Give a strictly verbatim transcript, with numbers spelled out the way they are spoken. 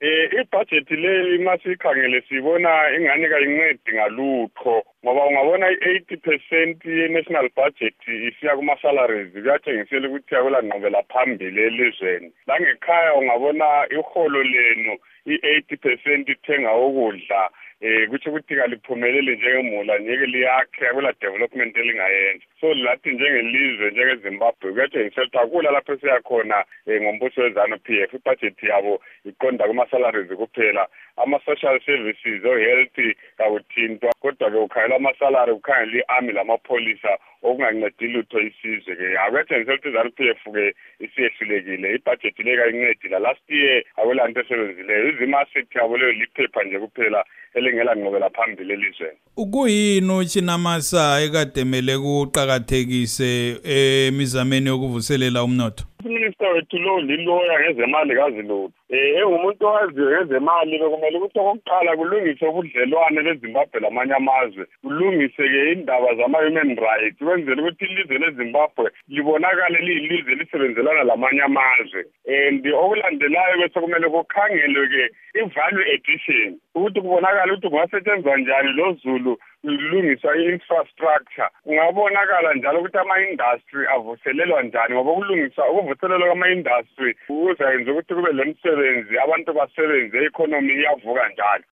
Eh ibudget le masikhangele sibona ingane kayincedi ngalutho ngoba ungabona i-eighty percent ye-national budget isiya kuma-salaries kuyatshengisela ukuthi akulanqubela phambili elizweni. La ngekhaya ungabona iholo lenu i-eighty percent ithenga ukudla eh kuthi ukuthi kaliphumelele njengemula ngeke liyakhe akula development elingayenza. So lathi njengelizwe njengeZimbabwe kuyatshengisela ukuthi akula lapho siyakhona ngombuso wezanu P F ibudget yabo iqonda kuma-salaries kuphela. Ama-social services o-health kawuthintwa kodwa-ke ukhangela ama-salary ukhangela i-army lamapholisa okungancedi lutho isizwe ke akuyatshengisela ukuthi izanu P F-ke isiyehlulekile ibudget le kayincedi la last year akulanto esebenzileyo izimasithi yabo leyo liphepha nje kuphela elingela nqobela phambili elizweni. Ukuyini uChinamasa ekademele kuqhakathekise emizameni yokuvuselela umnotho? Minister wethu lo liloya ngezemali kaZilutho. Eh engumuntu owaziyo ngezemali bekumele ukuthi okokuqala kulungiswe ubudlelwane beZimbabwe lamanye amazwe. Kulungise ke indaba zama human rights kwenzela ukuthi ilizwe leZimbabwe libonakale liyilizwe lisebenzelana lamanye amazwe. And okulandelayo bese kumele kukhangelwe ke i-value addition ukuthi kubonakala ukuthi kungasetshenzwa njani lo Zulu kulungiswa i-infrastructure. Kungabonakala njalo ukuthi ama-industry avuselelwa njani ngoba kulungiswa ukuvuselelwa kwama-industry kuzayenza ukuthi kube lemsebenzi abantu basebenze economy iyavuka njalo.